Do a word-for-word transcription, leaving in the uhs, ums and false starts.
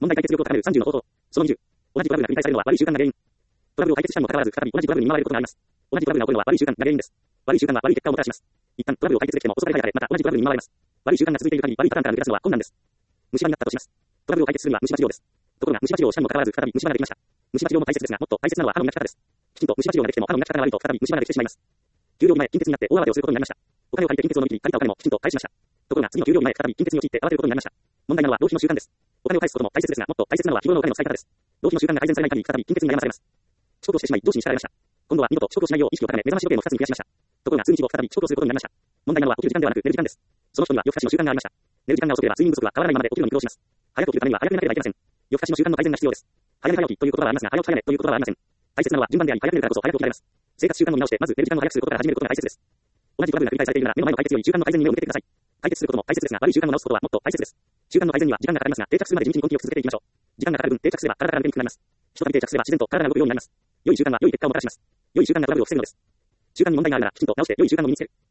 問題解決力を高めるさんじゅうの方法。そのにじゅう。同じトラブルが繰り返されるのは悪い習慣が原因。トラブルを解決したにもかかわらず、再び同じトラブルに見舞われることがあります。同じトラブルが起こるのは悪い習慣が原因です。悪い習慣が悪い結果をもたらします。一旦トラブルを解決できても遅かれ早かれ、また同じトラブルに見舞われます。悪い習慣が続いている限り悪いパターンから抜け出すのは困難です。虫歯になったとします。トラブルを解決するには虫歯治療です。ところが虫歯治療をしたにもかかわらず、再び虫歯ができました。虫歯治療も大切ですが、もっと大切なのは歯の磨き方です。きちんと虫歯治療ができても歯の磨き方が悪いと再び虫歯ができてしまいます。給料日前、金欠になって大慌てをすることになりました。お金を借りて金欠を乗り切り、借りたお金もきちんと返しました。ところが次の給料日前、再び金欠に陥って慌てることになりました。問題なのは浪費の習慣です。お金を返すことも大切ですが、もっと大切なのは日頃のお金の使い方です。浪費の習慣が改善されない限り、再び金欠に悩まされます。遅刻をしてしまい、上司に叱られました。今度は二度と遅刻をしないよう意識を高め、目覚まし時計もふたつに増やしました。ところが数日後、再び遅刻をすることになりました。問題なのは起きる時間ではなく寝る時間です。その人には夜更かしの習慣がありました。寝る時間が遅ければ睡眠不足は変わらないままで起きるのに苦労します。早く起きるためには早く寝なければいけません。夜更かしの習慣の改善が必要です。早寝早起きという言葉はありますが、早起き早寝という言葉はありません。大切なのは順番であり、早く寝るからこそ早く起きられます。生活習慣の見直しで、まず寝る時間を早くすることから始めることが大切です。同じトラブルが繰り返されているなら、目の前の解決より習慣の改善に目を向けてください。解決することも大切ですが、悪い習慣を直すことはもっと大切です。習慣の改善には時間がかかりますが、定着するまで地道に根気よく続けていきましょう。時間がかかる分、定着すれば体が動きにくくなります。ひとたび定着すれば自然と体が動くようになります。良い習慣は良い結果をもたらします。良い習慣がトラブルを防ぐのです。習慣に問題があるなら、きちんと直して良い習慣を身につける。